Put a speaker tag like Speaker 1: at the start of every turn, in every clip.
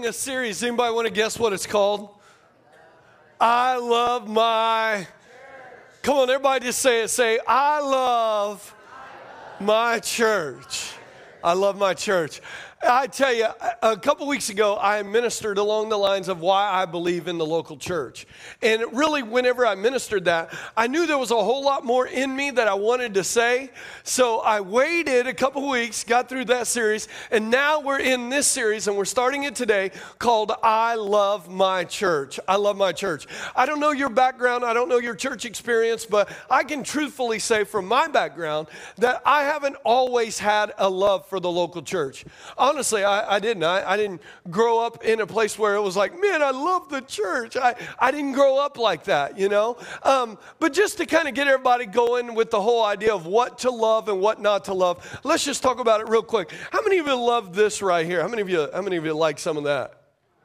Speaker 1: a series. Anybody want to guess what it's called? I love my... Come on, everybody just say it. Say, I love my church. I love my church. I tell you, a couple weeks ago, I ministered along the lines of why I believe in the local church. And really, whenever I ministered that, I knew there was a whole lot more in me that I wanted to say. So I waited a couple weeks, got through that series, and now we're in this series, and we're starting it today, called I Love My Church. I love my church. I don't know your background, I don't know your church experience, but I can truthfully say from my background that I haven't always had a love for the local church. Honestly, I didn't. I didn't grow up in a place where it was like, man, I love the church. I didn't grow up like that, you know. But just to kind of get everybody going with the whole idea of what to love and what not to love, let's just talk about it real quick. How many of you love this right here? How many of you like some of that?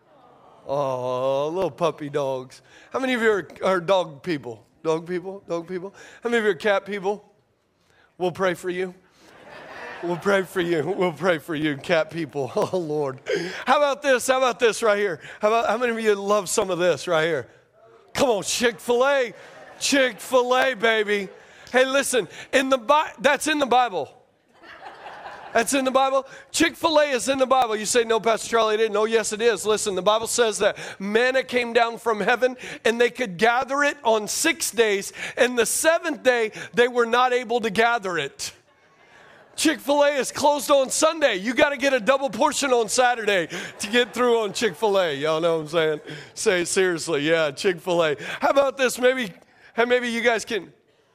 Speaker 1: Oh, little puppy dogs. How many of you are dog people? Dog people? Dog people? How many of you are cat people? We'll pray for you. We'll pray for you. We'll pray for you, cat people. Oh, Lord. How about this? How about this right here? How many of you love some of this right here? Come on, Chick-fil-A. Chick-fil-A, baby. Hey, listen, that's in the Bible. That's in the Bible. Chick-fil-A is in the Bible. You say, no, Pastor Charlie, I didn't. No, yes, it is. Listen, the Bible says that manna came down from heaven and they could gather it on 6 days. And the seventh day, they were not able to gather it. Chick-fil-A is closed on Sunday. You got to get a double portion on Saturday to get through on Chick-fil-A. Y'all know what I'm saying? Say it seriously. Yeah, Chick-fil-A. How about this? Maybe you guys can.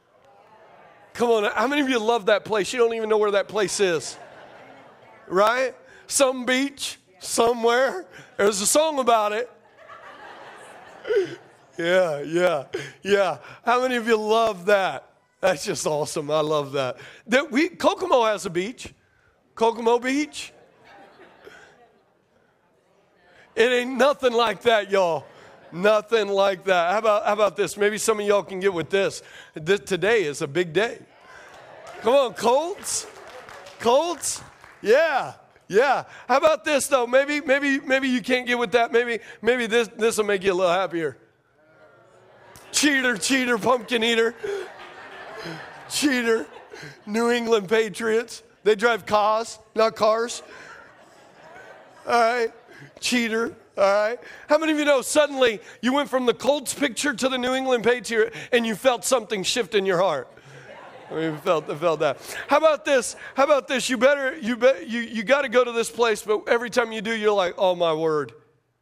Speaker 1: Come on. How many of you love that place? You don't even know where that place is. Right? Some beach, somewhere. There's a song about it. Yeah. How many of you love that? That's just awesome. I love that. Kokomo has a beach. Kokomo Beach. It ain't nothing like that, y'all. Nothing like that. How about this? Maybe some of y'all can get with this. Today is a big day. Come on, Colts. Colts. Yeah. How about this though? Maybe you can't get with that. Maybe this will make you a little happier. Cheater, pumpkin eater. Cheater, New England Patriots. They drive cars, not cars. All right, cheater. All right. How many of you know suddenly you went from the Colts picture to the New England Patriot and you felt something shift in your heart? I mean, felt that. How about this? You got to go to this place, but every time you do, you're like, oh my word.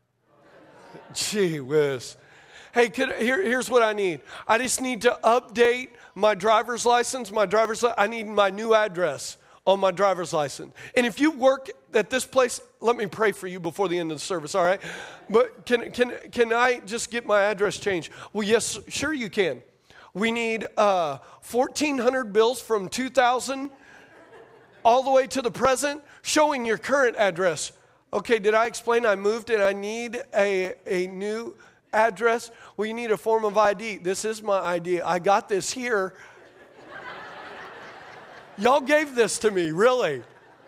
Speaker 1: Gee whiz. Hey, here's what I need. I just need to update my driver's license. I need my new address on my driver's license. And if you work at this place, let me pray for you before the end of the service, all right? But can I just get my address changed? Well, yes, sure you can. We need 1,400 bills from 2000 all the way to the present showing your current address. Okay, did I explain I moved and I need a new address? Well, you need a form of ID. This is my ID. I got this here. Y'all gave this to me, really.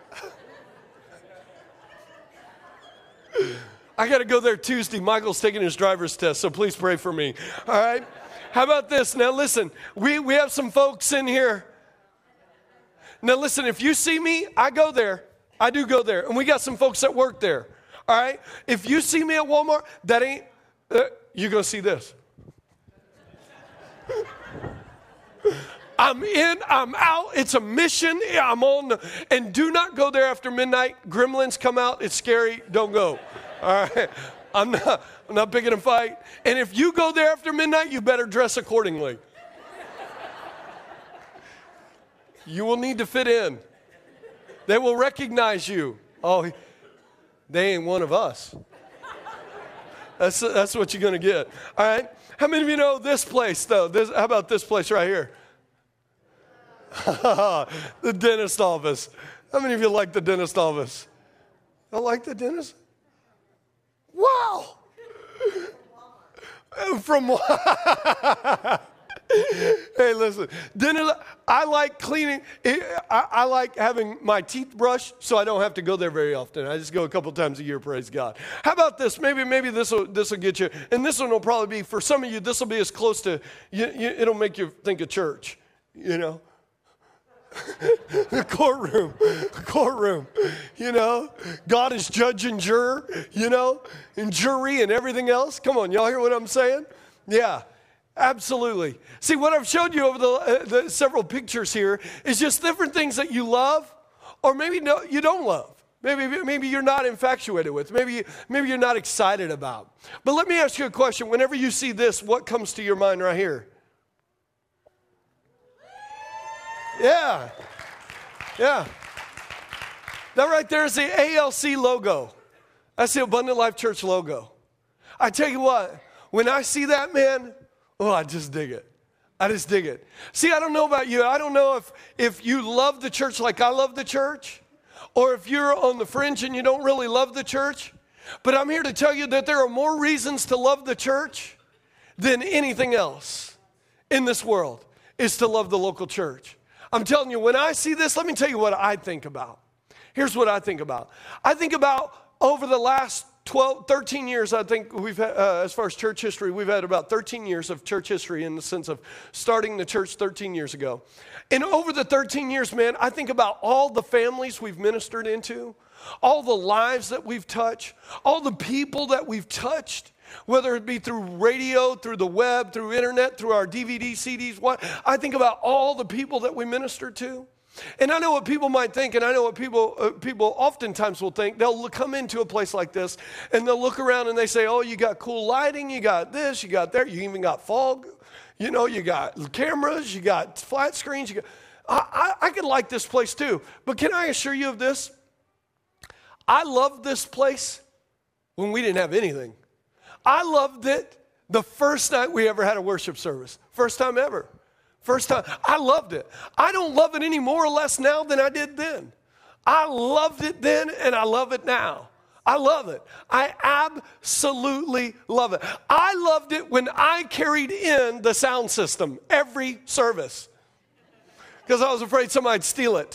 Speaker 1: I got to go there Tuesday. Michael's taking his driver's test, so please pray for me. All right? How about this? Now, listen, we have some folks in here. Now, listen, if you see me, I go there. I do go there. And we got some folks that work there. All right? If you see me at Walmart, that ain't... you're going to see this. I'm in, I'm out. It's a mission. I'm on. And do not go there after midnight. Gremlins come out. It's scary. Don't go. All right. I'm not picking a fight. And if you go there after midnight, you better dress accordingly. You will need to fit in. They will recognize you. Oh, they ain't one of us. That's what you're going to get. All right? How many of you know this place, though? How about this place right here? The dentist office. How many of you like the dentist office? Don't like the dentist? Wow. From Hey, listen, dinner, I like cleaning. I like having my teeth brushed so I don't have to go there very often. I just go a couple times a year, praise God. How about this? Maybe this will get you. And this one will probably be, for some of you, this will be as close to, it'll make you think of church, you know. The courtroom, you know. God is judge and juror, you know, and jury and everything else. Come on, y'all hear what I'm saying? Yeah, absolutely. See, what I've showed you over the several pictures here is just different things that you love, or maybe no, you don't love. Maybe you're not infatuated with. Maybe you're not excited about. But let me ask you a question. Whenever you see this, what comes to your mind right here? Yeah. That right there is the ALC logo. That's the Abundant Life Church logo. I tell you what, when I see that, man, I just dig it. I just dig it. See, I don't know about you. I don't know if you love the church like I love the church, or if you're on the fringe and you don't really love the church. But I'm here to tell you that there are more reasons to love the church than anything else in this world is to love the local church. I'm telling you, when I see this, let me tell you what I think about. Here's what I think about. I think about over the last 13 years, I think we've had, as far as church history, we've had about 13 years of church history in the sense of starting the church 13 years ago. And over the 13 years, man, I think about all the families we've ministered into, all the lives that we've touched, all the people that we've touched, whether it be through radio, through the web, through internet, through our DVD, CDs, I think about all the people that we minister to. And I know what people might think, and I know what people oftentimes will think. They'll come into a place like this, and they'll look around and they say, oh, you got cool lighting, you got this, you got that, you even got fog, you know, you got cameras, you got flat screens. I could like this place too. But can I assure you of this? I loved this place when we didn't have anything. I loved it the first night we ever had a worship service. First time ever. First time. I loved it. I don't love it any more or less now than I did then. I loved it then and I love it now. I love it. I absolutely love it. I loved it when I carried in the sound system every service because I was afraid somebody'd steal it.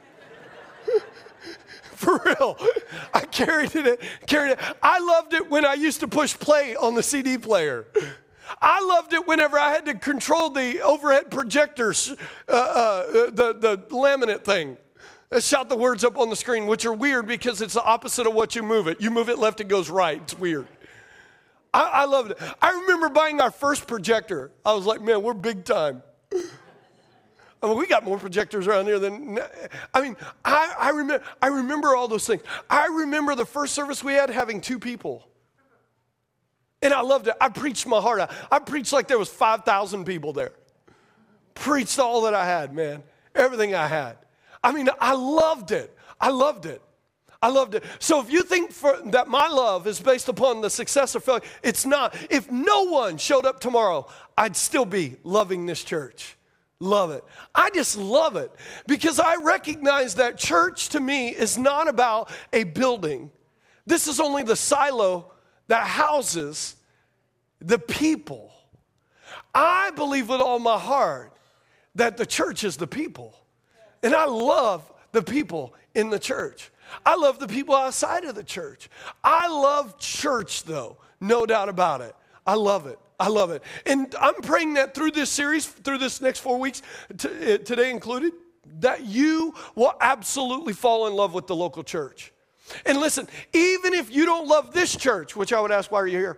Speaker 1: For real. I carried it. I loved it when I used to push play on the CD player. I loved it whenever I had to control the overhead projectors, the laminate thing. Shout the words up on the screen, which are weird because it's the opposite of what you move it. You move it left, it goes right. It's weird. I loved it. I remember buying our first projector. I was like, man, we're big time. I mean, we got more projectors around here than, I remember all those things. I remember the first service we had having 2 people. And I loved it. I preached my heart out. I preached like there was 5,000 people there. Preached all that I had, man. Everything I had. I mean, I loved it. I loved it. So if you think that my love is based upon the success or failure, it's not. If no one showed up tomorrow, I'd still be loving this church. Love it. I just love it because I recognize that church to me is not about a building. This is only the silo that houses the people. I believe with all my heart that the church is the people. And I love the people in the church. I love the people outside of the church. I love church though, no doubt about it. I love it. And I'm praying that through this series, through this next 4 weeks, today included, that you will absolutely fall in love with the local church. And listen, even if you don't love this church, which I would ask, why are you here?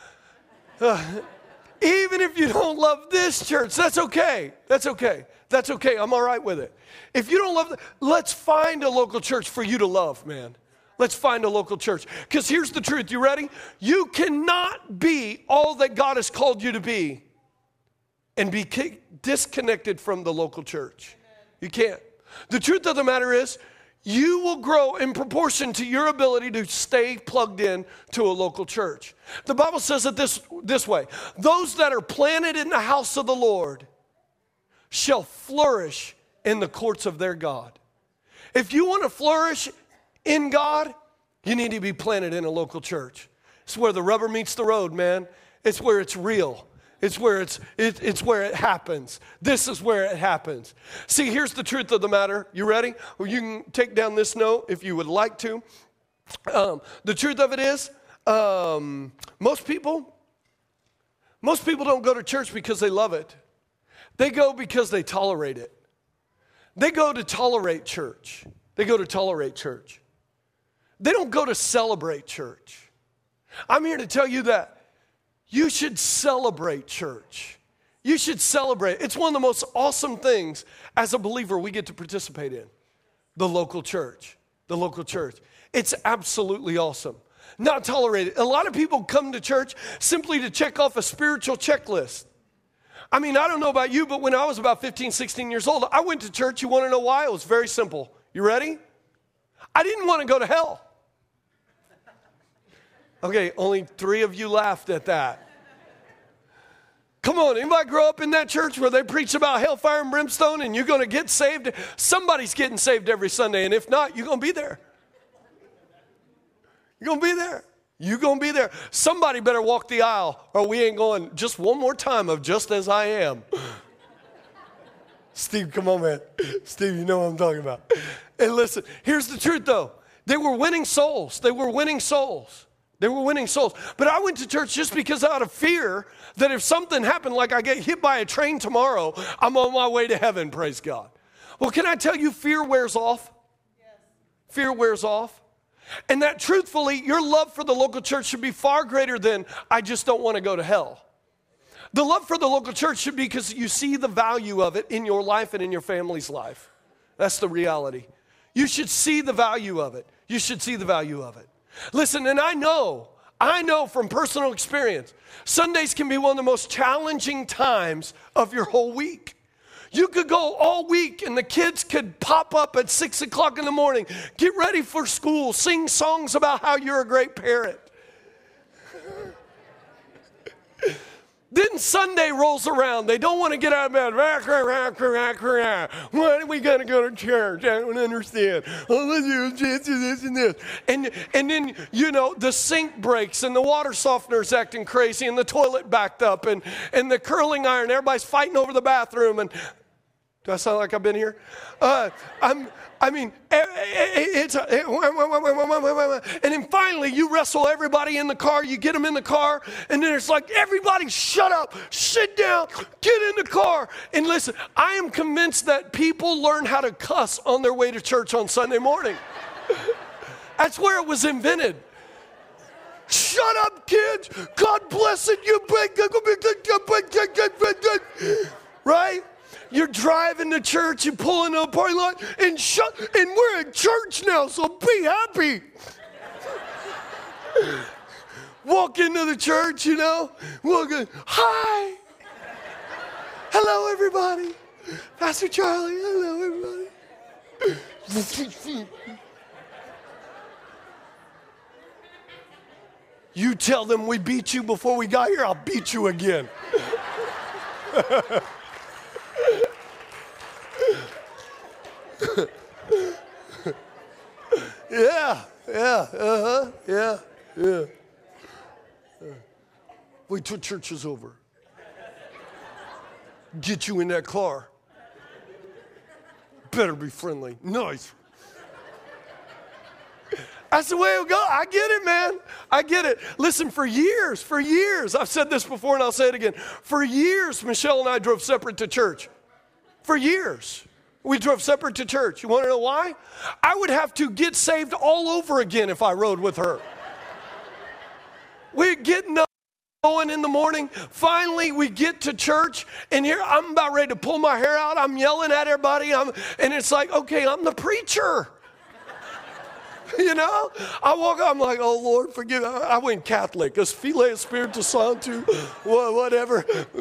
Speaker 1: Even if you don't love this church, that's okay. I'm all right with it. If you don't love it, let's find a local church for you to love, man. Let's find a local church. Because here's the truth. You ready? You cannot be all that God has called you to be and be disconnected from the local church. You can't. The truth of the matter is, you will grow in proportion to your ability to stay plugged in to a local church. The Bible says it this way. Those that are planted in the house of the Lord shall flourish in the courts of their God. If you want to flourish in God, you need to be planted in a local church. It's where the rubber meets the road, man. It's where it's real. It's where it's where it happens. This is where it happens. See, here's the truth of the matter. You ready? Well, you can take down this note if you would like to. The truth of it is, most people don't go to church because they love it. They go because they tolerate it. They go to tolerate church. They go to tolerate church. They don't go to celebrate church. I'm here to tell you that you should celebrate church. You should celebrate. It's one of the most awesome things as a believer we get to participate in. The local church. The local church. It's absolutely awesome. Not tolerated. A lot of people come to church simply to check off a spiritual checklist. I mean, I don't know about you, but when I was about 15, 16 years old, I went to church. You want to know why? It was very simple. You ready? I didn't want to go to hell. Okay, only 3 of you laughed at that. Come on, anybody grow up in that church where they preach about hellfire and brimstone and you're going to get saved? Somebody's getting saved every Sunday, and if not, you're going to be there. You're going to be there. You're going to be there. Somebody better walk the aisle or we ain't going just one more time of just as I am. Steve, come on, man. Steve, you know what I'm talking about. And listen, here's the truth, though. They were winning souls. They were winning souls. They were winning souls. But I went to church just because out of fear that if something happened, like I get hit by a train tomorrow, I'm on my way to heaven, praise God. Well, can I tell you, fear wears off? Yes. Fear wears off. And that truthfully, your love for the local church should be far greater than, I just don't want to go to hell. The love for the local church should be because you see the value of it in your life and in your family's life. That's the reality. You should see the value of it. You should see the value of it. Listen, and I know from personal experience, Sundays can be one of the most challenging times of your whole week. You could go all week and the kids could pop up at 6 o'clock in the morning, get ready for school, sing songs about how you're a great parent. Then Sunday rolls around. They don't want to get out of bed. Why are we going to go to church? I don't understand. Oh, let's do this and this. And then, you know, the sink breaks and the water softener's acting crazy and the toilet backed up and the curling iron. Everybody's fighting over the bathroom. And do I sound like I've been here? And then finally you wrestle everybody in the car, you get them in the car, and then it's like, everybody shut up, sit down, get in the car. And listen, I am convinced that people learn how to cuss on their way to church on Sunday morning. That's where it was invented. Shut up, kids. God bless it. Right? You're driving to church, you pull into a parking lot, and we're at church now, so be happy. Walk into the church, you know, hi. Hello, everybody. Pastor Charlie, hello, everybody. You tell them we beat you before we got here, I'll beat you again. Yeah. Wait till church is over. Get you in that car. Better be friendly. Nice. That's the way it'll go. I get it, man. I get it. Listen, for years, I've said this before and I'll say it again. For years, Michelle and I drove separate to church. For years. We drove separate to church. You want to know why? I would have to get saved all over again if I rode with her. We'd get going in the morning. Finally, we get to church, and here I'm about ready to pull my hair out. I'm yelling at everybody, and it's like, okay, I'm the preacher. You know? I walk up, I'm like, oh, Lord, forgive me. I went Catholic. Es Filii Espiritu Sancto, whatever.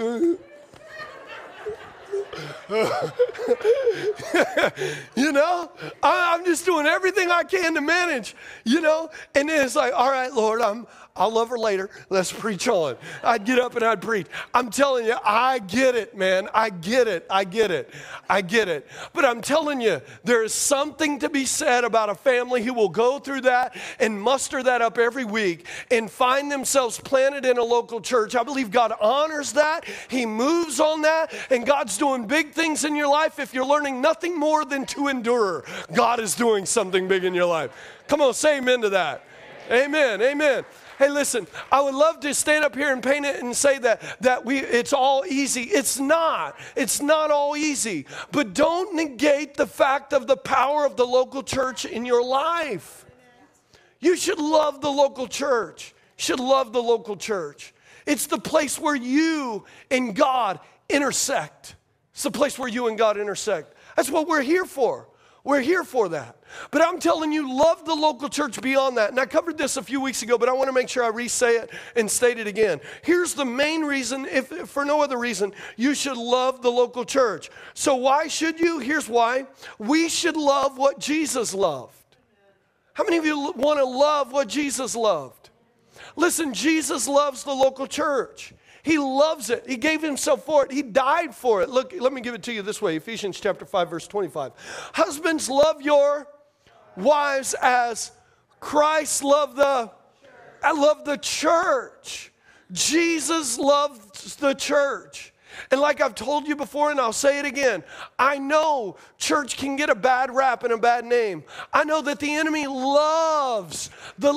Speaker 1: You know, I'm just doing everything I can to manage, you know, and then it's like, all right, Lord, I'll love her later. Let's preach on. I'd get up and I'd preach. I'm telling you, I get it, man. I get it. But I'm telling you, there is something to be said about a family who will go through that and muster that up every week and find themselves planted in a local church. I believe God honors that. He moves on that. And God's doing big things in your life. If you're learning nothing more than to endure, God is doing something big in your life. Come on, say amen to that. Amen. Amen. Hey, listen, I would love to stand up here and paint it and say that it's all easy. It's not. It's not all easy. But don't negate the fact of the power of the local church in your life. You should love the local church. You should love the local church. It's the place where you and God intersect. It's the place where you and God intersect. That's what we're here for. We're here for that. But I'm telling you, love the local church beyond that. And I covered this a few weeks ago, but I want to make sure I re-say it and state it again. Here's the main reason, if for no other reason, you should love the local church. So why should you? Here's why. We should love what Jesus loved. How many of you want to love what Jesus loved? Listen, Jesus loves the local church. He loves it. He gave himself for it. He died for it. Look, let me give it to you this way. Ephesians chapter 5, verse 25. Husbands, love your wives as Christ loved the church. Jesus loves the church. And like I've told you before, and I'll say it again, I know church can get a bad rap and a bad name. I know that the enemy loves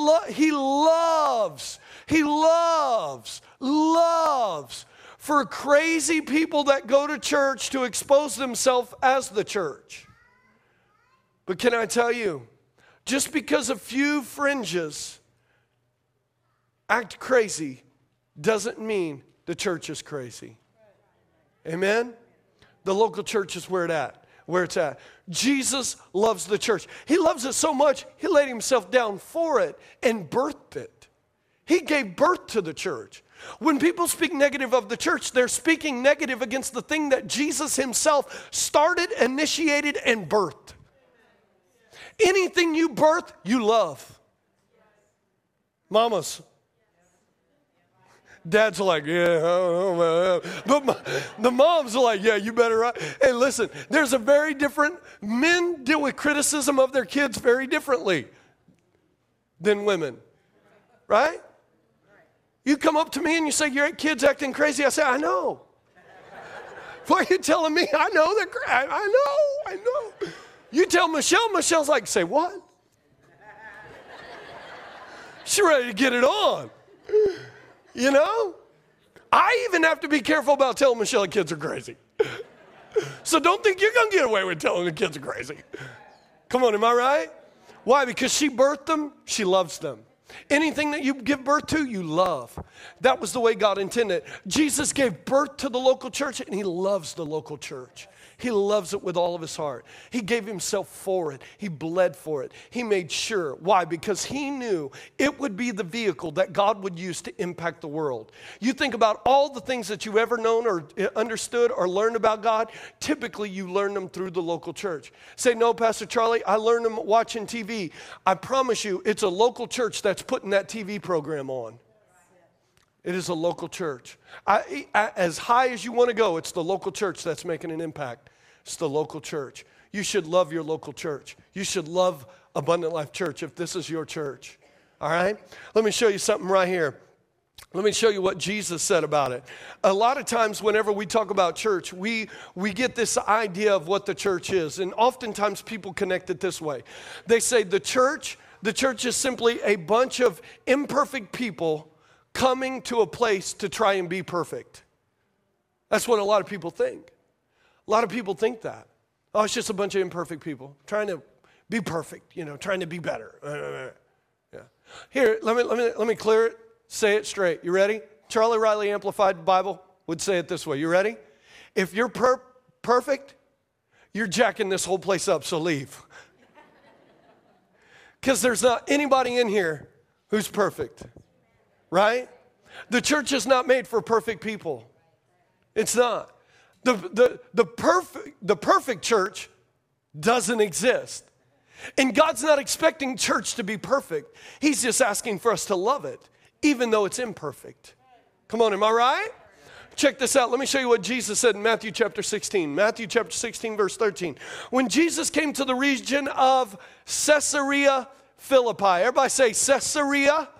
Speaker 1: for crazy people that go to church to expose themselves as the church. But can I tell you, just because a few fringes act crazy doesn't mean the church is crazy. Amen? The local church is where it's at. Jesus loves the church. He loves it so much, he laid himself down for it and birthed it. He gave birth to the church. When people speak negative of the church, they're speaking negative against the thing that Jesus himself started, initiated, and birthed. Anything you birth, you love. Mamas. Dads are like, yeah, I don't know. But the moms are like, yeah, you better. Hey, listen, there's a very different, men deal with criticism of their kids very differently than women, right? You come up to me and you say, your kid's acting crazy. I say, I know. Why are you telling me? I know they're crazy. I know. You tell Michelle, Michelle's like, say what? She's ready to get it on. You know? I even have to be careful about telling Michelle the kids are crazy. So don't think you're going to get away with telling the kids are crazy. Come on, am I right? Why? Because she birthed them, she loves them. Anything that you give birth to, you love. That was the way God intended. Jesus gave birth to the local church, and he loves the local church. He loves it with all of his heart. He gave himself for it. He bled for it. He made sure. Why? Because he knew it would be the vehicle that God would use to impact the world. You think about all the things that you've ever known or understood or learned about God, typically you learn them through the local church. Say, no, Pastor Charlie, I learned them watching TV. I promise you, it's a local church that's putting that TV program on. It is a local church. As high as you want to go, it's the local church that's making an impact. It's the local church. You should love your local church. You should love Abundant Life Church if this is your church. All right? Let me show you something right here. Let me show you what Jesus said about it. A lot of times whenever we talk about church, we get this idea of what the church is. And oftentimes people connect it this way. They say the church is simply a bunch of imperfect people coming to a place to try and be perfect. That's what a lot of people think. A lot of people think that. Oh, it's just a bunch of imperfect people trying to be perfect, trying to be better. Yeah. Here, let me clear it, say it straight. You ready? Charlie Riley Amplified Bible would say it this way. You ready? If you're perfect, you're jacking this whole place up, so leave. Because there's not anybody in here who's perfect. Right? The church is not made for perfect people. It's not. The perfect church doesn't exist. And God's not expecting church to be perfect. He's just asking for us to love it even though it's imperfect. Come on, am I right? Check this out. Let me show you what Jesus said in Matthew chapter 16. Matthew chapter 16, verse 13. When Jesus came to the region of Caesarea Philippi. Everybody say Caesarea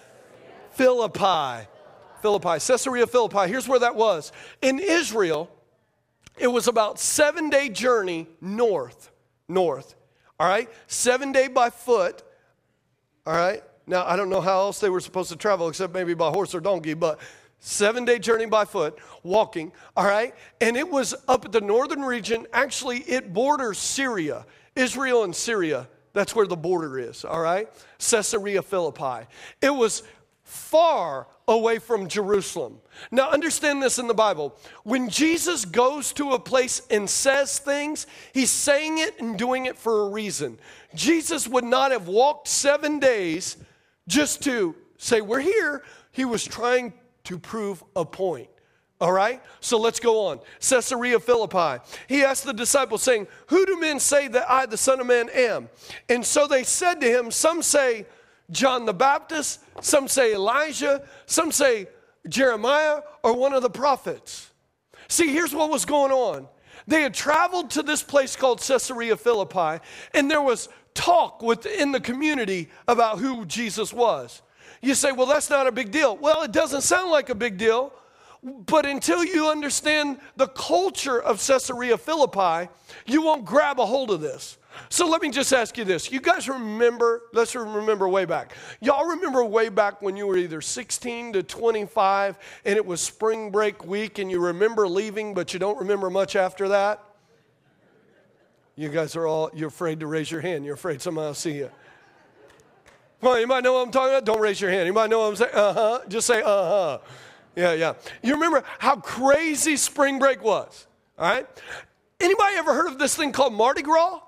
Speaker 1: Philippi. Philippi. Caesarea Philippi. Here's where that was. In Israel, it was about 7-day journey north. All right? 7 day by foot. All right? Now, I don't know how else they were supposed to travel except maybe by horse or donkey, but 7-day journey by foot, walking, all right? And it was up at the northern region. Actually, it borders Syria, Israel and Syria. That's where the border is, all right? Caesarea Philippi. It was far away from Jerusalem. Now, understand this in the Bible. When Jesus goes to a place and says things, he's saying it and doing it for a reason. Jesus would not have walked 7 days just to say, we're here. He was trying to prove a point. All right? So let's go on. Caesarea Philippi. He asked the disciples, saying, who do men say that I, the Son of Man, am? And so they said to him, some say John the Baptist, some say Elijah, some say Jeremiah or one of the prophets. See, here's what was going on. They had traveled to this place called Caesarea Philippi, and there was talk within the community about who Jesus was. You say, well, that's not a big deal. Well, it doesn't sound like a big deal, but until you understand the culture of Caesarea Philippi, you won't grab a hold of this. So let me just ask you this. You guys remember, let's remember way back. Y'all remember way back when you were either 16 to 25 and it was spring break week and you remember leaving, but you don't remember much after that? You guys are all, you're afraid to raise your hand. You're afraid somebody will see you. Come on, anybody know what I'm talking about? Don't raise your hand. Anybody know what I'm saying? Uh-huh. Just say uh-huh. Yeah. You remember how crazy spring break was, all right? Anybody ever heard of this thing called Mardi Gras?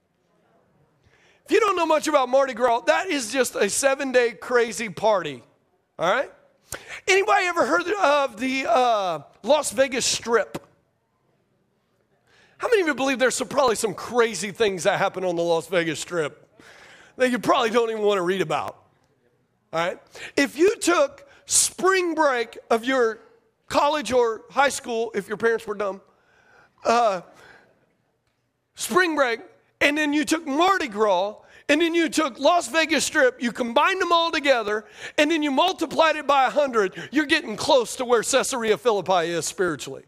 Speaker 1: If you don't know much about Mardi Gras, that is just a 7-day crazy party, all right? Anybody ever heard of the Las Vegas Strip? How many of you believe there's probably some crazy things that happen on the Las Vegas Strip that you probably don't even want to read about, all right? If you took spring break of your college or high school, if your parents were dumb, spring break, and then you took Mardi Gras, and then you took Las Vegas Strip, you combined them all together, and then you multiplied it by 100, you're getting close to where Caesarea Philippi is spiritually.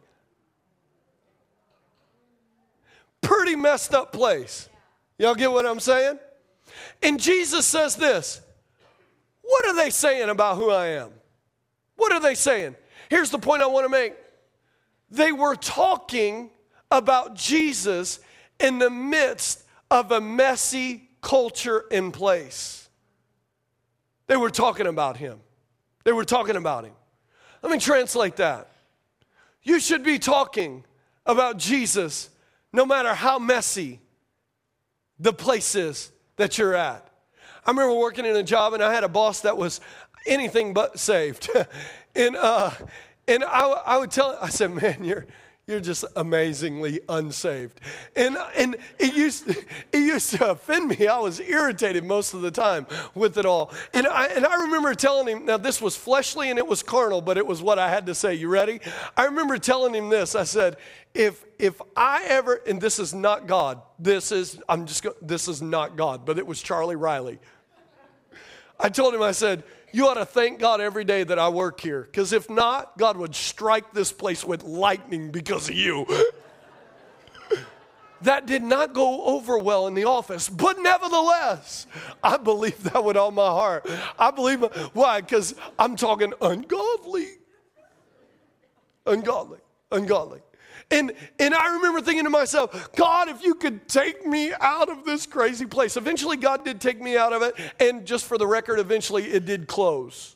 Speaker 1: Pretty messed up place. Y'all get what I'm saying? And Jesus says this, what are they saying about who I am? What are they saying? Here's the point I want to make. They were talking about Jesus in the midst of a messy culture in place. They were talking about him. They were talking about him. Let me translate that. You should be talking about Jesus no matter how messy the place is that you're at. I remember working in a job and I had a boss that was anything but saved. and I would tell him, I said, man, you're just amazingly unsaved. And it used to offend me. I was irritated most of the time with it all. And I remember telling him, now this was fleshly and it was carnal, but it was what I had to say. You ready? I remember telling him this. I said, if I ever, and this is not God, this is not God, but it was Charlie Riley. I told him, I said, you ought to thank God every day that I work here, because if not, God would strike this place with lightning because of you. That did not go over well in the office, but nevertheless, I believe that with all my heart. I believe, why? Because I'm talking ungodly. And I remember thinking to myself, God, if you could take me out of this crazy place. Eventually, God did take me out of it. And just for the record, eventually it did close.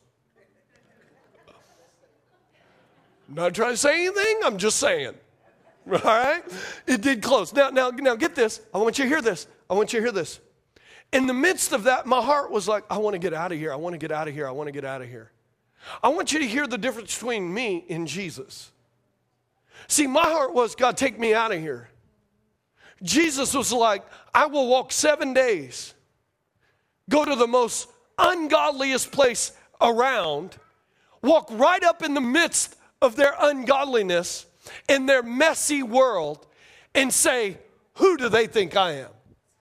Speaker 1: I'm not trying to say anything. I'm just saying. All right? It did close. Now get this. I want you to hear this. In the midst of that, my heart was like, I want to get out of here. I want to get out of here. I want you to hear the difference between me and Jesus. See, my heart was, God, take me out of here. Jesus was like, I will walk 7 days, go to the most ungodliest place around, walk right up in the midst of their ungodliness in their messy world and say, who do they think I am?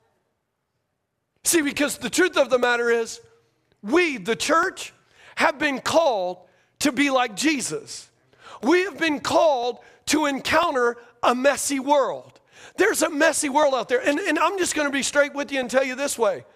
Speaker 1: See, because the truth of the matter is, we, the church, have been called to be like Jesus. We have been called to encounter a messy world. There's a messy world out there. And I'm just going to be straight with you and tell you this way.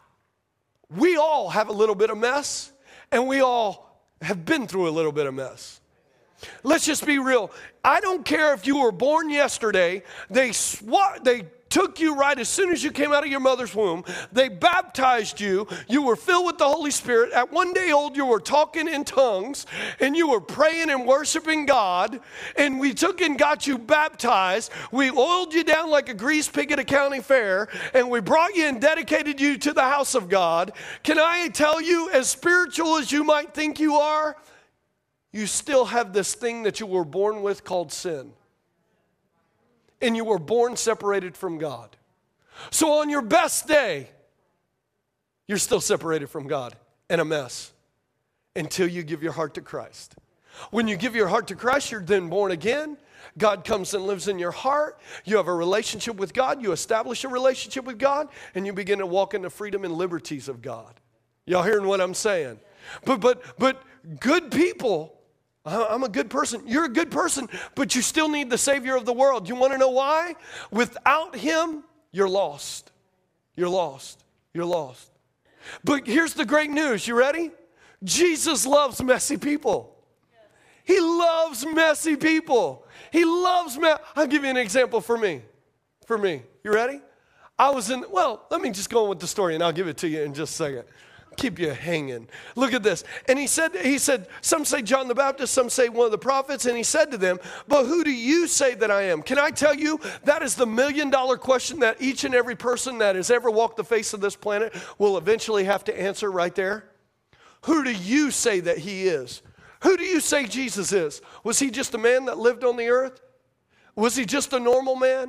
Speaker 1: We all have a little bit of mess, and we all have been through a little bit of mess. Let's just be real. I don't care if you were born yesterday. They took you right as soon as you came out of your mother's womb. They baptized you. You were filled with the Holy Spirit. At 1 day old, you were talking in tongues, and you were praying and worshiping God. And we took and got you baptized. We oiled you down like a grease pig at a county fair, and we brought you and dedicated you to the house of God. Can I tell you, as spiritual as you might think you are, you still have this thing that you were born with called sin. And you were born separated from God. So on your best day, you're still separated from God and a mess until you give your heart to Christ. When you give your heart to Christ, you're then born again. God comes and lives in your heart. You have a relationship with God. You establish a relationship with God, and you begin to walk in the freedom and liberties of God. Y'all hearing what I'm saying? But good people, I'm a good person. You're a good person, but you still need the Savior of the world. You want to know why? Without Him, you're lost. You're lost. You're lost. But here's the great news. You ready? Jesus loves messy people. He loves messy people. He loves I'll give you an example for me. For me. You ready? Let me just go on with the story, and I'll give it to you in just a second. Keep you hanging. Look at this. And he said, some say John the Baptist, some say one of the prophets. And he said to them, but who do you say that I am? Can I tell you, that is the $1 million question that each and every person that has ever walked the face of this planet will eventually have to answer right there. Who do you say that he is? Who do you say Jesus is? Was he just a man that lived on the earth? Was he just a normal man?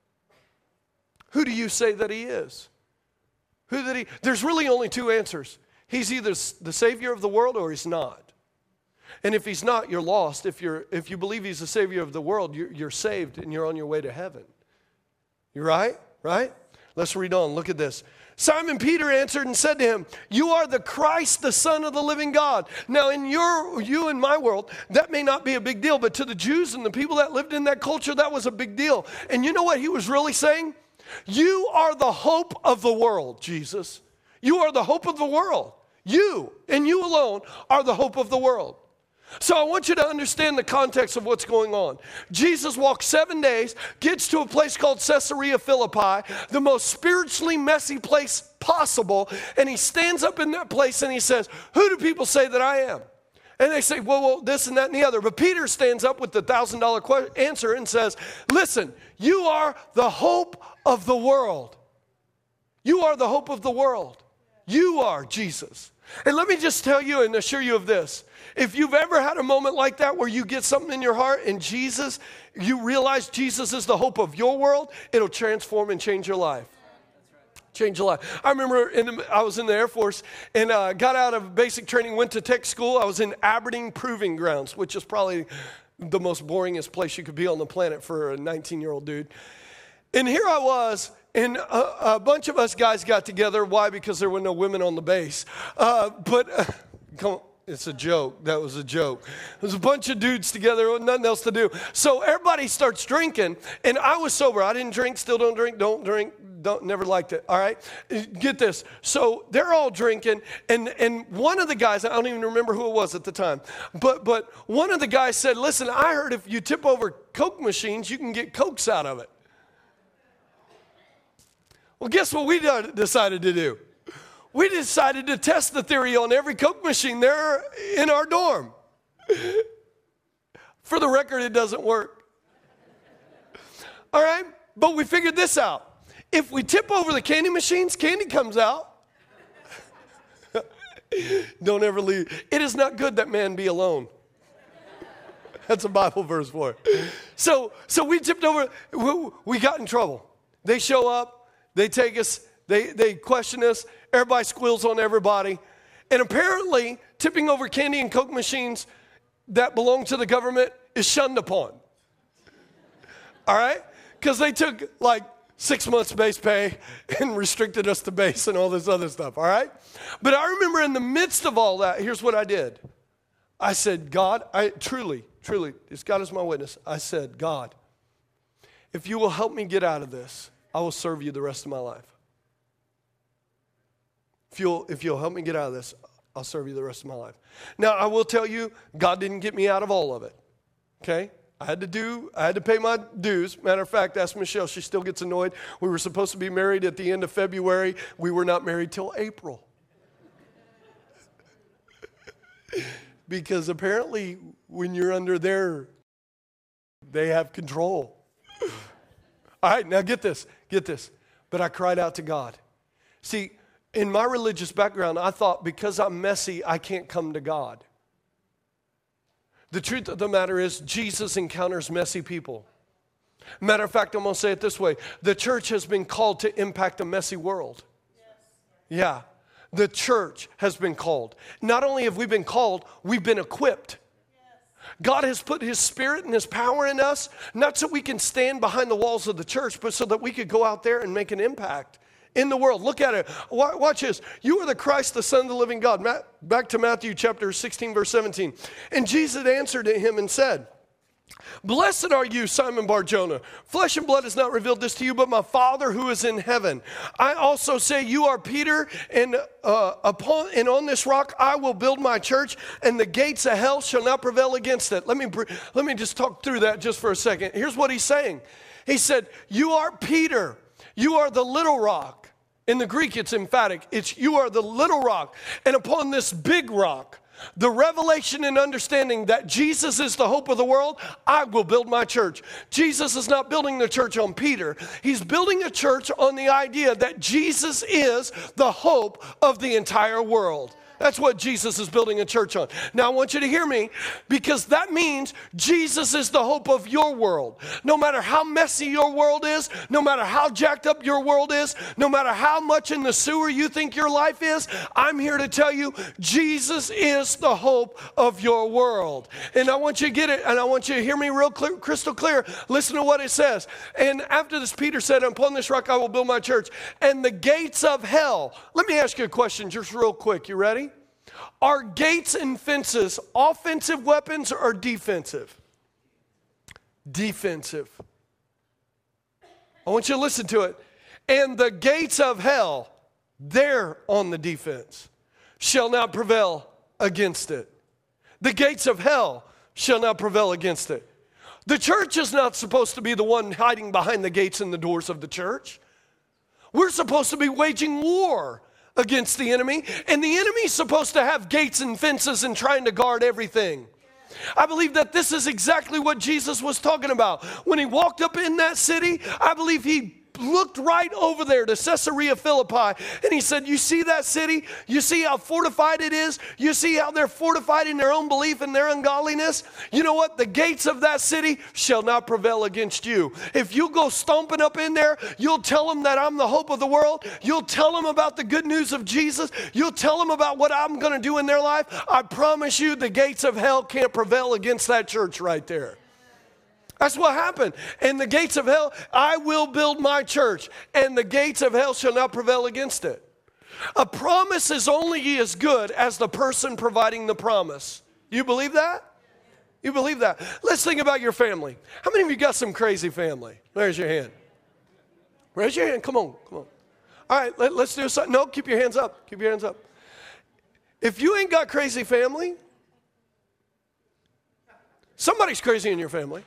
Speaker 1: Who do you say that he is? There's really only two answers. He's either the Savior of the world or he's not. And if he's not, you're lost. If you believe he's the Savior of the world, you're saved and you're on your way to heaven. You right? Right? Let's read on. Look at this. Simon Peter answered and said to him, you are the Christ, the Son of the living God. Now in you and my world, that may not be a big deal, but to the Jews and the people that lived in that culture, that was a big deal. And you know what he was really saying? You are the hope of the world, Jesus. You are the hope of the world. You, and you alone, are the hope of the world. So I want you to understand the context of what's going on. Jesus walks 7 days, gets to a place called Caesarea Philippi, the most spiritually messy place possible, and he stands up in that place and he says, who do people say that I am? And they say, well, this and that and the other. But Peter stands up with the $1,000 answer and says, listen, you are the hope of the world. You are the hope of the world. You are Jesus. And let me just tell you and assure you of this. If you've ever had a moment like that where you get something in your heart and you realize Jesus is the hope of your world, it'll transform and change your life. Change your life. I remember I was in the Air Force and got out of basic training, went to tech school. I was in Aberdeen Proving Grounds, which is probably the most boringest place you could be on the planet for a 19-year-old dude. And here I was, and a bunch of us guys got together. Why? Because there were no women on the base. Come on. It's a joke. That was a joke. There's a bunch of dudes together with nothing else to do. So everybody starts drinking, and I was sober. I didn't drink, still don't drink, never liked it, all right? Get this. So they're all drinking, and one of the guys, I don't even remember who it was at the time, but one of the guys said, listen, I heard if you tip over Coke machines, you can get Cokes out of it. Well, guess what we decided to do? We decided to test the theory on every Coke machine there in our dorm. For the record, it doesn't work. All right? But we figured this out. If we tip over the candy machines, candy comes out. Don't ever leave. It is not good that man be alone. That's a Bible verse for it. So we tipped over. We got in trouble. They show up. They take us. They question us. Everybody squeals on everybody. And apparently, tipping over candy and Coke machines that belong to the government is shunned upon. All right? Because they took like 6 months base pay and restricted us to base and all this other stuff, all right? But I remember in the midst of all that, here's what I did. I said, God, I truly, as God is my witness, I said, God, if you will help me get out of this, I will serve you the rest of my life. If you'll help me get out of this, I'll serve you the rest of my life. Now, I will tell you, God didn't get me out of all of it, okay? I had to pay my dues. Matter of fact, ask Michelle, she still gets annoyed. We were supposed to be married at the end of February. We were not married till April. Because apparently when you're under they have control. All right, now get this. But I cried out to God. See, in my religious background, I thought because I'm messy, I can't come to God. The truth of the matter is, Jesus encounters messy people. Matter of fact, I'm going to say it this way. The church has been called to impact a messy world. Yes. Yeah, the church has been called. Not only have we been called, we've been equipped. Yes. God has put His Spirit and His power in us, not so we can stand behind the walls of the church, but so that we could go out there and make an impact in the world. Look at it. Watch this. You are the Christ, the Son of the living God. Back to Matthew chapter 16, verse 17. And Jesus answered him and said, Blessed are you, Simon Bar-Jonah. Flesh and blood has not revealed this to you, but my Father who is in heaven. I also say you are Peter, and on this rock I will build my church, and the gates of hell shall not prevail against it. Let me just talk through that just for a second. Here's what he's saying. He said, you are Peter. You are the little rock. In the Greek, it's emphatic. It's you are the little rock. And upon this big rock, the revelation and understanding that Jesus is the hope of the world, I will build my church. Jesus is not building the church on Peter. He's building a church on the idea that Jesus is the hope of the entire world. That's what Jesus is building a church on. Now, I want you to hear me, because that means Jesus is the hope of your world. No matter how messy your world is, no matter how jacked up your world is, no matter how much in the sewer you think your life is, I'm here to tell you, Jesus is the hope of your world. And I want you to get it, and I want you to hear me real clear, crystal clear. Listen to what it says. And after this, Peter said, upon this rock I will build my church, and the gates of hell. Let me ask you a question just real quick. You ready? Are gates and fences offensive weapons or defensive? Defensive. I want you to listen to it. And the gates of hell, they're on the defense, shall not prevail against it. The gates of hell shall not prevail against it. The church is not supposed to be the one hiding behind the gates and the doors of the church. We're supposed to be waging war against the enemy, and the enemy's supposed to have gates and fences and trying to guard everything. I believe that this is exactly what Jesus was talking about. When he walked up in that city, I believe he looked right over there to Caesarea Philippi, and he said, you see that city? You see how fortified it is? You see how they're fortified in their own belief and their ungodliness? You know what? The gates of that city shall not prevail against you. If you go stomping up in there, you'll tell them that I'm the hope of the world. You'll tell them about the good news of Jesus. You'll tell them about what I'm going to do in their life. I promise you the gates of hell can't prevail against that church right there. That's what happened. And the gates of hell, I will build my church, and the gates of hell shall not prevail against it. A promise is only as good as the person providing the promise. You believe that? You believe that? Let's think about your family. How many of you got some crazy family? Raise your hand. Raise your hand. Come on. All right, let's do something. No, keep your hands up. Keep your hands up. If you ain't got crazy family, somebody's crazy in your family.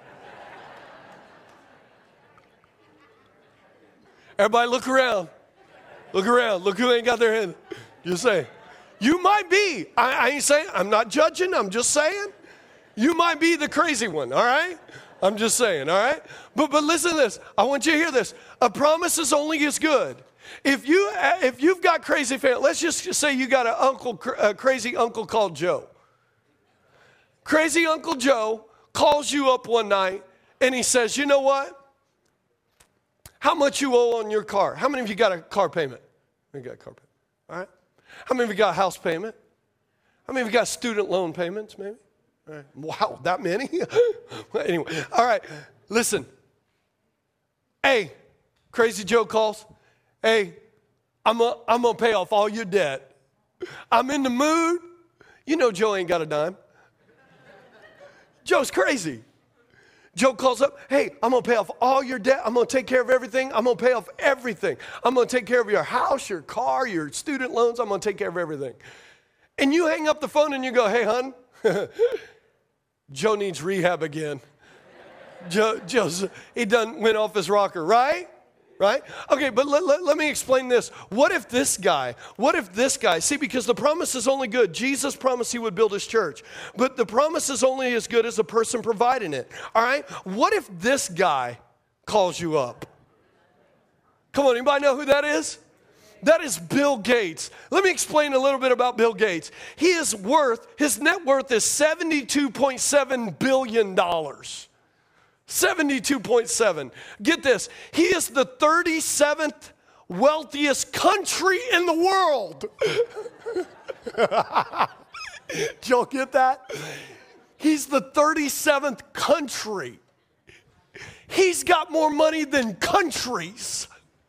Speaker 1: Everybody look around. Look around. Look who ain't got their hand. Just say, you might be. I ain't saying, I'm not judging. I'm just saying. You might be the crazy one, all right? I'm just saying, all right? But listen to this. I want you to hear this. A promise is only as good. If you've got crazy family, let's just say you got a crazy uncle called Joe. Crazy Uncle Joe calls you up one night and he says, you know what? How much you owe on your car? How many of you got a car payment? You got a car payment, all right? How many of you got a house payment? How many of you got student loan payments, maybe? All right. Wow, that many? Anyway, all right, listen. Hey, Crazy Joe calls. Hey, I'm gonna pay off all your debt. I'm in the mood. You know Joe ain't got a dime. Joe's crazy. Joe calls up, hey, I'm going to pay off all your debt. I'm going to take care of everything. I'm going to pay off everything. I'm going to take care of your house, your car, your student loans. I'm going to take care of everything. And you hang up the phone and you go, hey, hon, Joe needs rehab again. He done went off his rocker, right? Right? Okay, but let me explain this. What if this guy, see, because the promise is only good. Jesus promised he would build his church, but the promise is only as good as the person providing it, all right? What if this guy calls you up? Come on, anybody know who that is? That is Bill Gates. Let me explain a little bit about Bill Gates. His net worth is $72.7 billion. 72.7. Get this. He is the 37th wealthiest country in the world. Did y'all get that? He's the 37th country. He's got more money than countries.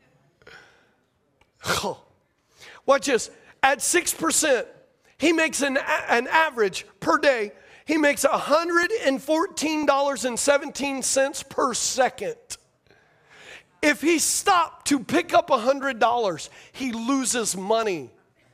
Speaker 1: Watch this. At 6%, he makes an average per day. He makes $114.17 per second. If he stopped to pick up $100, he loses money.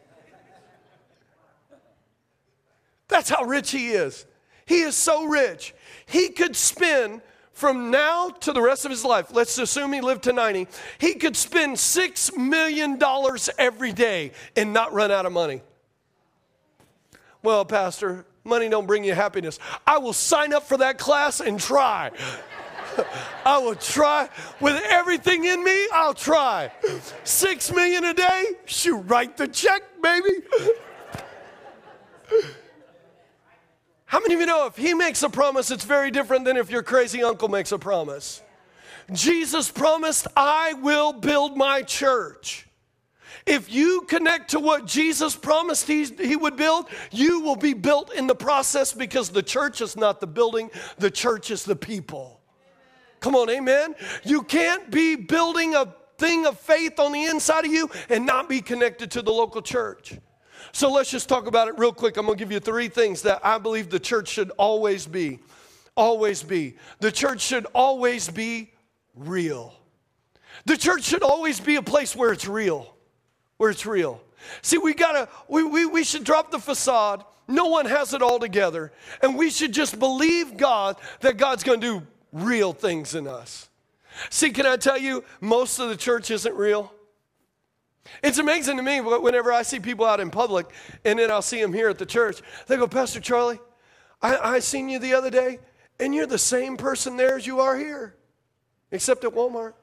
Speaker 1: That's how rich he is. He is so rich. He could spend from now to the rest of his life, let's assume he lived to 90, he could spend $6 million every day and not run out of money. Well, Pastor, money don't bring you happiness. I will sign up for that class and try. I will try with everything in me. I'll try. $6 million a day? Shoot, write the check, baby. How many of you know if he makes a promise, it's very different than if your crazy uncle makes a promise? Jesus promised, I will build my church. If you connect to what Jesus promised he would build, you will be built in the process, because the church is not the building, the church is the people. Come on, amen? You can't be building a thing of faith on the inside of you and not be connected to the local church. So let's just talk about it real quick. I'm going to give you 3 things that I believe the church should always be. Always be. The church should always be real. The church should always be a place where it's real. Where it's real. See, we should drop the facade. No one has it all together. And we should just believe God that God's going to do real things in us. See, can I tell you, most of the church isn't real. It's amazing to me whenever I see people out in public and then I'll see them here at the church. They go, Pastor Charlie, I seen you the other day and you're the same person there as you are here, except at Walmart.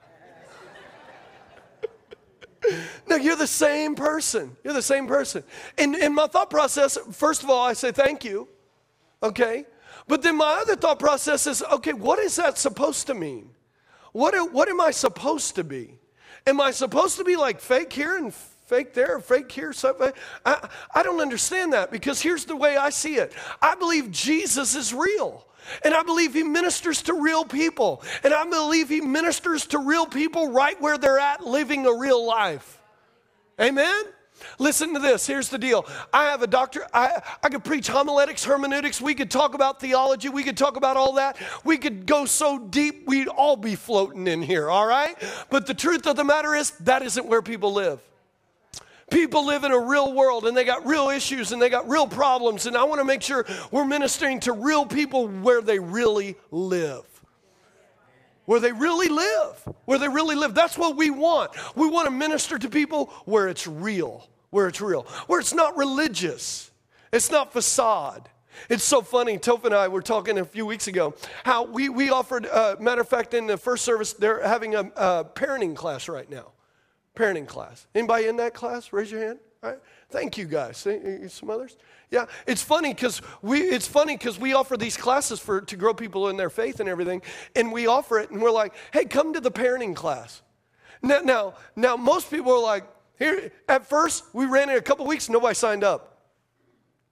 Speaker 1: No, you're the same person. You're the same person. And in my thought process, first of all, I say thank you, okay? But then my other thought process is, okay, what is that supposed to mean? What am I supposed to be? Am I supposed to be like fake here and fake there, fake here? I don't understand that, because here's the way I see it. I believe Jesus is real. And I believe he ministers to real people. And I believe he ministers to real people right where they're at, living a real life. Amen? Listen to this. Here's the deal. I have a doctor. I could preach homiletics, hermeneutics. We could talk about theology. We could talk about all that. We could go so deep, we'd all be floating in here, all right? But the truth of the matter is, that isn't where people live. People live in a real world, and they got real issues, and they got real problems, and I want to make sure we're ministering to real people where they really live. Where they really live. Where they really live. That's what we want. We want to minister to people where it's real. Where it's real. Where it's not religious. It's not facade. It's so funny. Toph and I were talking a few weeks ago how we offered, matter of fact, in the first service, they're having a parenting class right now. Parenting class. Anybody in that class? Raise your hand. All right. Thank you guys. Some others? Yeah. It's funny because we offer these classes to grow people in their faith and everything, and we offer it, and we're like, hey, come to the parenting class. Now most people are like, here. At first, we ran it a couple weeks, nobody signed up.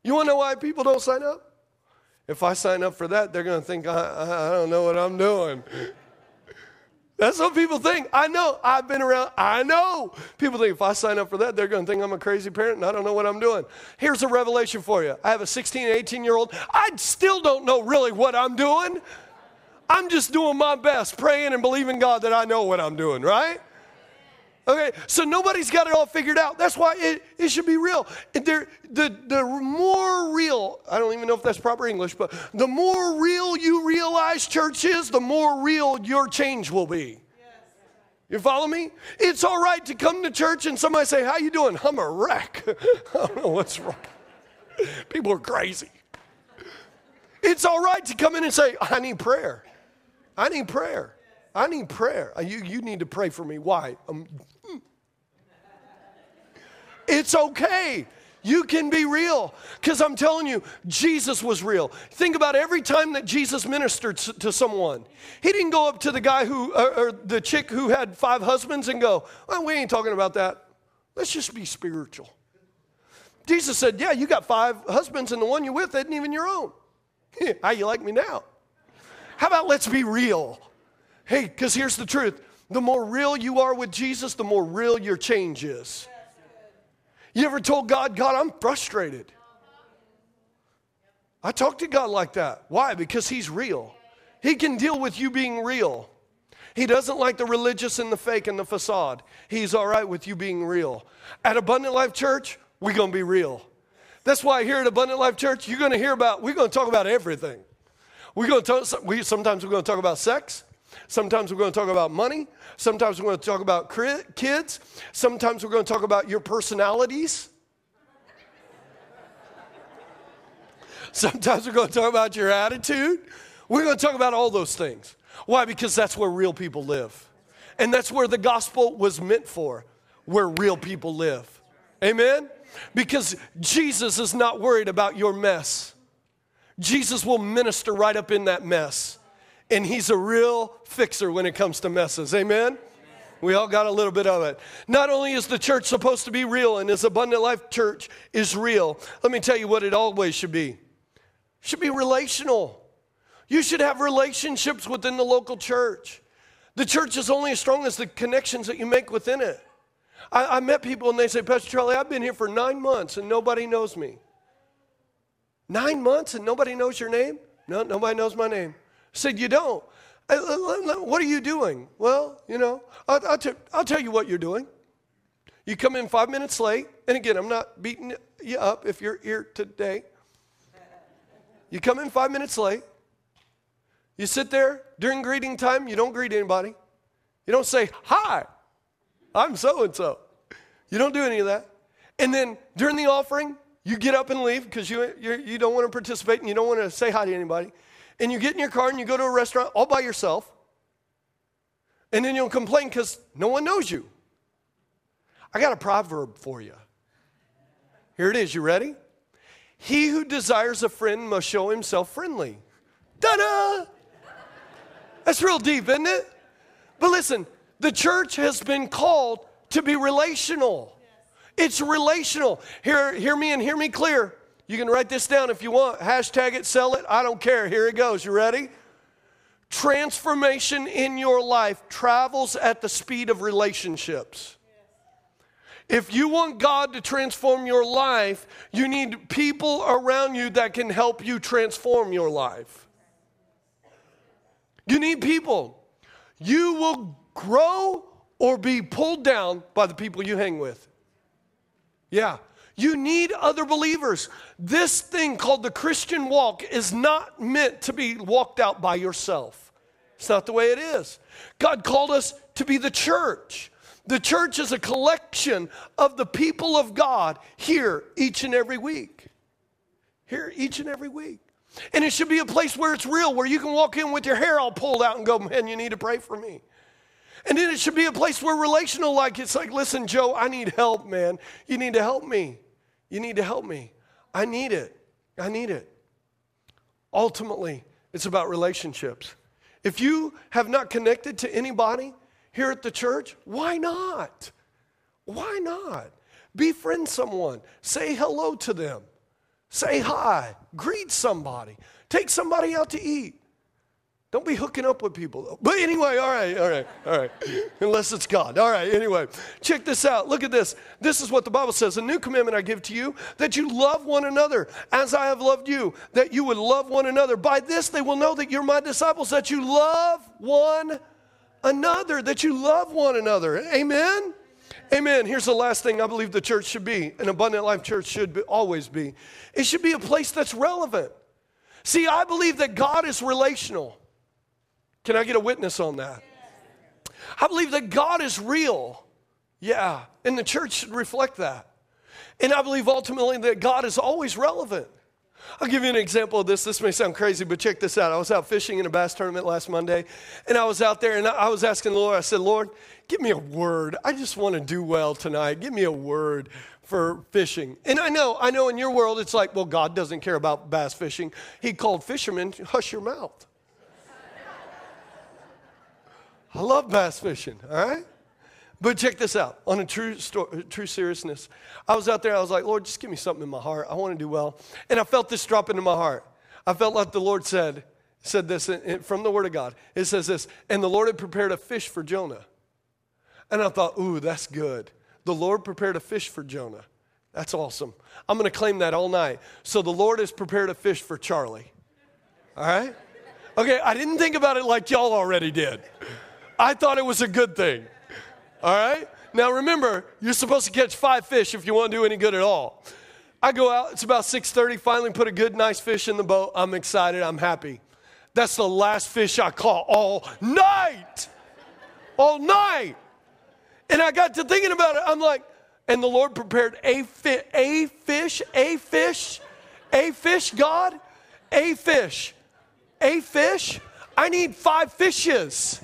Speaker 1: You want to know why people don't sign up? If I sign up for that, they're going to think I don't know what I'm doing. That's what people think. I know. I've been around. I know. People think if I sign up for that, they're going to think I'm a crazy parent and I don't know what I'm doing. Here's a revelation for you. I have a 16 and 18-year-old. I still don't know really what I'm doing. I'm just doing my best, praying and believing God that I know what I'm doing, right? Okay, so nobody's got it all figured out. That's why it should be real. The more real, I don't even know if that's proper English, but the more real you realize church is, the more real your change will be. You follow me? It's all right to come to church and somebody say, how you doing? I'm a wreck. I don't know what's wrong. People are crazy. It's all right to come in and say, I need prayer. I need prayer. I need prayer. You need to pray for me. Why? It's okay. You can be real. Because I'm telling you, Jesus was real. Think about every time that Jesus ministered to someone. He didn't go up to the guy or the chick who had 5 husbands and go, well, we ain't talking about that. Let's just be spiritual. Jesus said, yeah, you got 5 husbands and the one you're with isn't even your own. How you like me now? How about let's be real? Hey, because here's the truth. The more real you are with Jesus, the more real your change is. You ever told God, God, I'm frustrated? I talk to God like that. Why? Because he's real. He can deal with you being real. He doesn't like the religious and the fake and the facade. He's all right with you being real. At Abundant Life Church, we're going to be real. That's why here at Abundant Life Church, we're going to talk about everything. Sometimes we're going to talk about sex. Sometimes we're going to talk about money. Sometimes we're going to talk about kids. Sometimes we're going to talk about your personalities. Sometimes we're going to talk about your attitude. We're going to talk about all those things. Why? Because that's where real people live. And that's where the gospel was meant for, where real people live. Amen? Because Jesus is not worried about your mess. Jesus will minister right up in that mess. And he's a real fixer when it comes to messes. Amen? We all got a little bit of it. Not only is the church supposed to be real, and this Abundant Life Church is real, let me tell you what it always should be. It should be relational. You should have relationships within the local church. The church is only as strong as the connections that you make within it. I met people and they say, Pastor Charlie, I've been here for 9 months and nobody knows me. 9 months and nobody knows your name? No, nobody knows my name. I said, you don't. What are you doing? Well, I'll tell you what you're doing. You come in 5 minutes late. And again, I'm not beating you up if you're here today. You come in 5 minutes late. You sit there during greeting time. You don't greet anybody. You don't say, hi, I'm so-and-so. You don't do any of that. And then during the offering, you get up and leave because you don't want to participate and you don't want to say hi to anybody. And you get in your car and you go to a restaurant all by yourself. And then you'll complain because no one knows you. I got a proverb for you. Here it is. You ready? He who desires a friend must show himself friendly. Ta-da! That's real deep, isn't it? But listen, the church has been called to be relational. It's relational. Hear me and hear me clear. You can write this down if you want. Hashtag it, sell it. I don't care. Here it goes. You ready? Transformation in your life travels at the speed of relationships. If you want God to transform your life, you need people around you that can help you transform your life. You need people. You will grow or be pulled down by the people you hang with. Yeah. You need other believers. This thing called the Christian walk is not meant to be walked out by yourself. It's not the way it is. God called us to be the church. The church is a collection of the people of God here each and every week. Here each and every week. And it should be a place where it's real, where you can walk in with your hair all pulled out and go, man, you need to pray for me. And then it should be a place where relational, like it's like, listen, Joe, I need help, man. You need to help me. You need to help me. I need it. I need it. Ultimately, it's about relationships. If you have not connected to anybody here at the church, why not? Why not? Befriend someone. Say hello to them. Say hi. Greet somebody. Take somebody out to eat. Don't be hooking up with people, though. But anyway, all right. Unless it's God. All right, anyway. Check this out. Look at this. This is what the Bible says. A new commandment I give to you, that you love one another as I have loved you, that you would love one another. By this they will know that you're my disciples, that you love one another, that you love one another. Amen? Amen. Here's the last thing I believe the church should be, an Abundant Life church should always be. It should be a place that's relevant. See, I believe that God is relational. Can I get a witness on that? I believe that God is real. Yeah, and the church should reflect that. And I believe ultimately that God is always relevant. I'll give you an example of this. This may sound crazy, but check this out. I was out fishing in a bass tournament last Monday, and I was out there, and I was asking the Lord, I said, Lord, give me a word. I just want to do well tonight. Give me a word for fishing. And I know in your world it's like, well, God doesn't care about bass fishing. He called fishermen, hush your mouth. I love bass fishing, all right? But check this out. On a true seriousness, I was out there, I was like, Lord, just give me something in my heart. I want to do well. And I felt this drop into my heart. I felt like the Lord said this from the Word of God. It says this, and the Lord had prepared a fish for Jonah. And I thought, ooh, that's good. The Lord prepared a fish for Jonah. That's awesome. I'm going to claim that all night. So the Lord has prepared a fish for Charlie. All right? Okay, I didn't think about it like y'all already did. I thought it was a good thing. All right? Now remember, you're supposed to catch 5 fish if you want to do any good at all. I go out, it's about 6:30, finally put a good, nice fish in the boat. I'm excited, I'm happy. That's the last fish I caught all night. All night. And I got to thinking about it. I'm like, and the Lord prepared a fish, God, a fish. I need 5 fishes.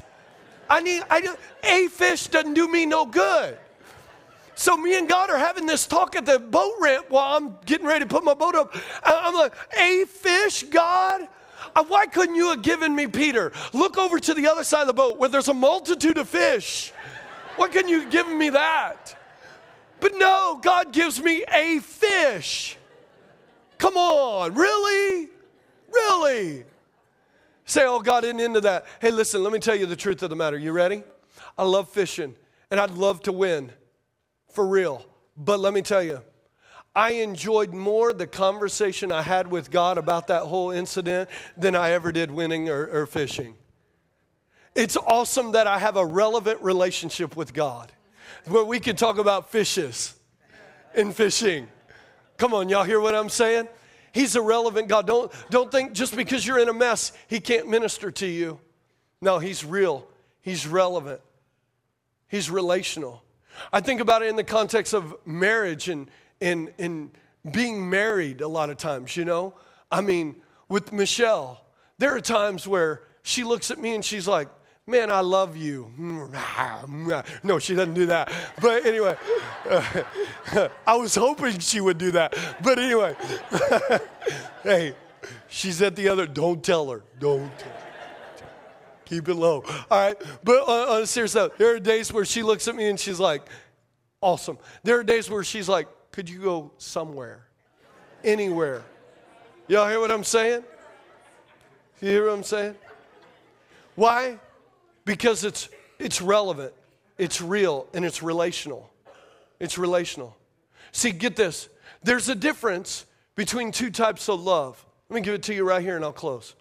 Speaker 1: A fish doesn't do me no good. So me and God are having this talk at the boat ramp while I'm getting ready to put my boat up. I'm like, a fish, God? Why couldn't you have given me Peter? Look over to the other side of the boat where there's a multitude of fish. Why couldn't you have given me that? But no, God gives me a fish. Come on, really? Really? Say, oh, God isn't into that. Hey, listen, let me tell you the truth of the matter. You ready? I love fishing, and I'd love to win, for real. But let me tell you, I enjoyed more the conversation I had with God about that whole incident than I ever did winning or fishing. It's awesome that I have a relevant relationship with God, where we can talk about fishes and fishing. Come on, y'all hear what I'm saying? He's a relevant God. Don't think just because you're in a mess, he can't minister to you. No, he's real. He's relevant. He's relational. I think about it in the context of marriage and being married a lot of times, you know. I mean, with Michelle, there are times where she looks at me and she's like, man, I love you. No, she doesn't do that. But anyway, I was hoping she would do that. But anyway, hey, she's at the other, don't tell her. Don't tell her. Keep it low. All right. But on a serious note, there are days where she looks at me and she's like, awesome. There are days where she's like, could you go somewhere? Anywhere. Y'all hear what I'm saying? You hear what I'm saying? Why? Because it's relevant, it's real, and it's relational. It's relational. See, get this. There's a difference between 2 types of love. Let me give it to you right here and I'll close.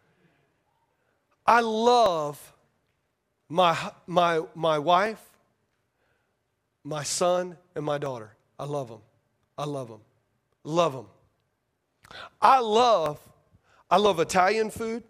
Speaker 1: I love my wife, my son, and my daughter. I love them. I love them. Love them. I love Italian food.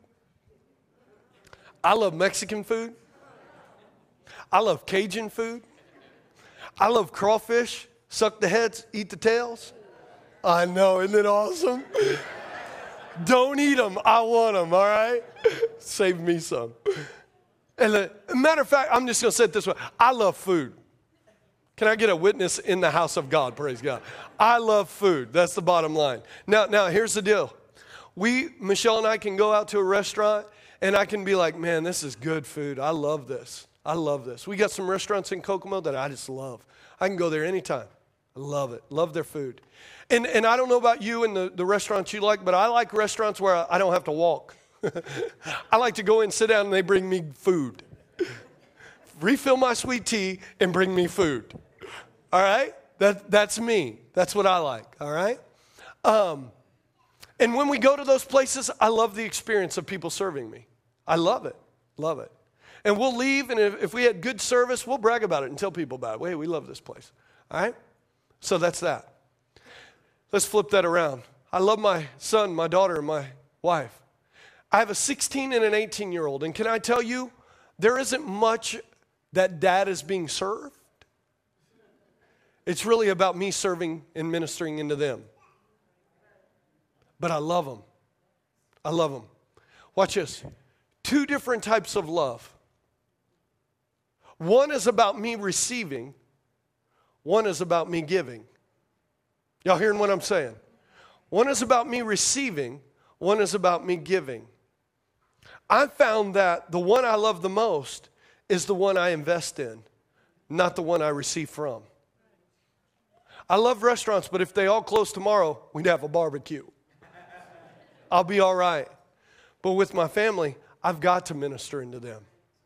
Speaker 1: I love Mexican food. I love Cajun food. I love crawfish. Suck the heads, eat the tails. I know, isn't it awesome? Don't eat them. I want them, all right? Save me some. And matter of fact, I'm just going to say it this way. I love food. Can I get a witness in the house of God? Praise God. I love food. That's the bottom line. Now here's the deal. Michelle and I can go out to a restaurant and I can be like, man, this is good food. I love this. I love this. We got some restaurants in Kokomo that I just love. I can go there anytime. I love it. Love their food. And I don't know about you and the restaurants you like, but I like restaurants where I don't have to walk. I like to go in, sit down, and they bring me food. Refill my sweet tea and bring me food. All right? That's me. That's what I like. All right? And when we go to those places, I love the experience of people serving me. I love it. Love it. And we'll leave, and if we had good service, we'll brag about it and tell people about it. Hey, we love this place. All right? So that's that. Let's flip that around. I love my son, my daughter, and my wife. I have a 16 and an 18-year-old, and can I tell you, there isn't much that dad is being served. It's really about me serving and ministering into them. But I love them. I love them. Watch this. 2 different types of love. One is about me receiving. One is about me giving. Y'all hearing what I'm saying? One is about me receiving. One is about me giving. I found that the one I love the most is the one I invest in, not the one I receive from. I love restaurants, but if they all close tomorrow, we'd have a barbecue. I'll be all right. But with my family, I've got to minister into them.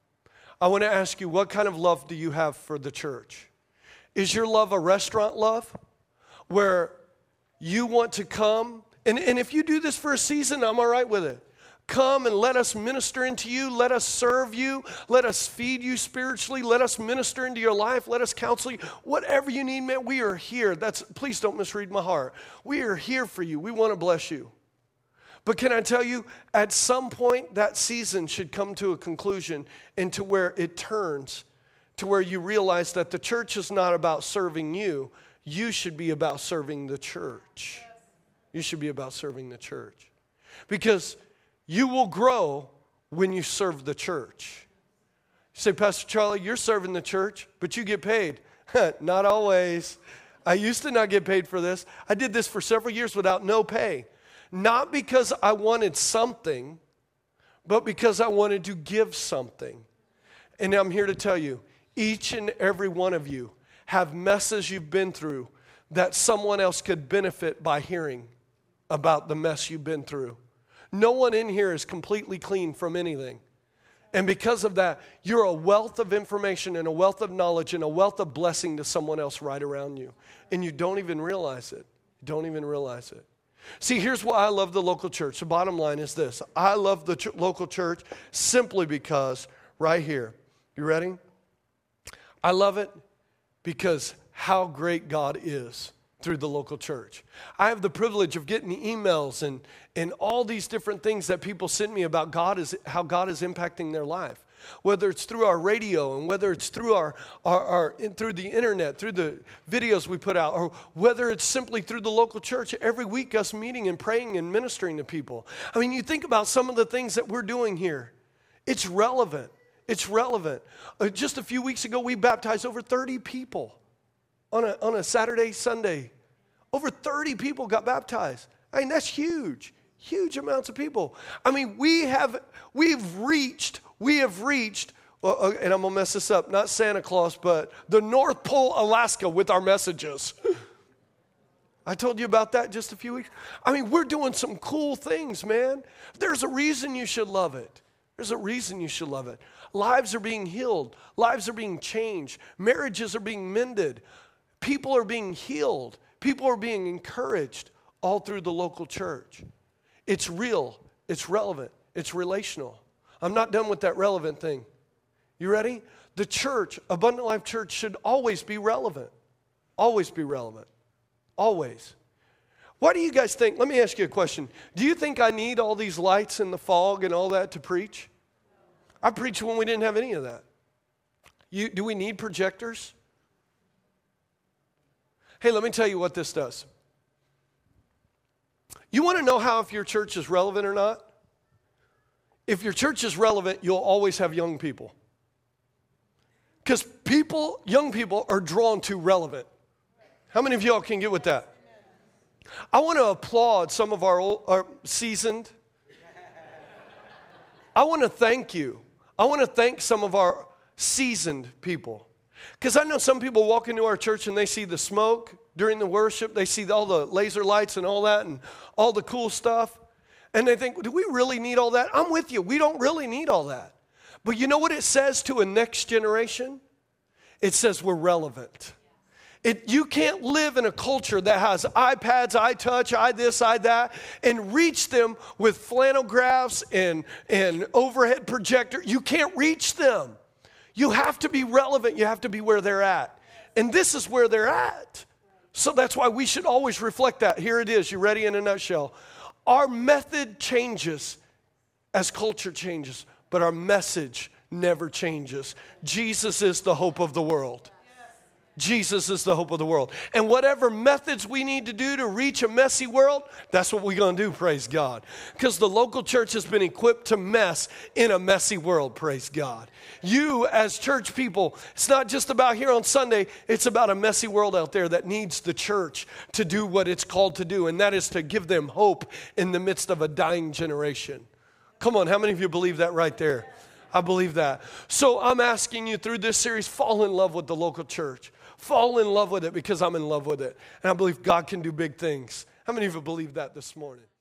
Speaker 1: I want to ask you, what kind of love do you have for the church? Is your love a restaurant love where you want to come? And if you do this for a season, I'm all right with it. Come and let us minister into you. Let us serve you. Let us feed you spiritually. Let us minister into your life. Let us counsel you. Whatever you need, man, we are here. Please don't misread my heart. We are here for you. We want to bless you. But can I tell you, at some point, that season should come to a conclusion and to where it turns to where you realize that the church is not about serving you. You should be about serving the church. You should be about serving the church. Because you will grow when you serve the church. You say, Pastor Charlie, you're serving the church, but you get paid. Not always. I used to not get paid for this. I did this for several years without no pay. Not because I wanted something, but because I wanted to give something. And I'm here to tell you, each and every one of you have messes you've been through that someone else could benefit by hearing about the mess you've been through. No one in here is completely clean from anything. And because of that, you're a wealth of information and a wealth of knowledge and a wealth of blessing to someone else right around you. And you don't even realize it. You don't even realize it. See, here's why I love the local church. The bottom line is this. I love the local church simply because, right here, you ready? I love it because how great God is through the local church. I have the privilege of getting enoemails and all these different things that people send me about how God is impacting their life. Whether it's through our radio and whether it's through through the internet, through the videos we put out, or whether it's simply through the local church, every week us meeting and praying and ministering to people. I mean, you think about some of the things that we're doing here. It's relevant. It's relevant. Just a few weeks ago, we baptized over 30 people on a Saturday, Sunday. Over 30 people got baptized. I mean, that's huge. Huge amounts of people. I mean, we have reached, and I'm going to mess this up, not Santa Claus, but the North Pole, Alaska with our messages. I told you about that just a few weeks. I mean, we're doing some cool things, man. There's a reason you should love it. There's a reason you should love it. Lives are being healed. Lives are being changed. Marriages are being mended. People are being healed. People are being encouraged all through the local church. It's real. It's relevant. It's relational. I'm not done with that relevant thing. You ready? The church, Abundant Life Church, should always be relevant. Always be relevant. Always. Why do you guys think, let me ask you a question. Do you think I need all these lights and the fog and all that to preach? I preached when we didn't have any of that. Do we need projectors? Hey, let me tell you what this does. You want to know how if your church is relevant or not? If your church is relevant, you'll always have young people. Because young people are drawn to relevant. How many of y'all can get with that? I want to applaud some of our seasoned. I want to thank you. I want to thank some of our seasoned people. Because I know some people walk into our church and they see the smoke during the worship. They see all the laser lights and all that and all the cool stuff. And they think, do we really need all that? I'm with you. We don't really need all that. But you know what it says to a next generation? It says we're relevant. You can't live in a culture that has iPads, iTouch, this, that, and reach them with flannel graphs and overhead projector. You can't reach them. You have to be relevant. You have to be where they're at. And this is where they're at. So that's why we should always reflect that. Here it is. You ready in a nutshell? Our method changes as culture changes, but our message never changes. Jesus is the hope of the world. Jesus is the hope of the world. And whatever methods we need to do to reach a messy world, that's what we're going to do, praise God. Because the local church has been equipped to mess in a messy world, praise God. You as church people, it's not just about here on Sunday, it's about a messy world out there that needs the church to do what it's called to do, and that is to give them hope in the midst of a dying generation. Come on, how many of you believe that right there? I believe that. So I'm asking you through this series, fall in love with the local church. Fall in love with it because I'm in love with it. And I believe God can do big things. How many of you believe that this morning?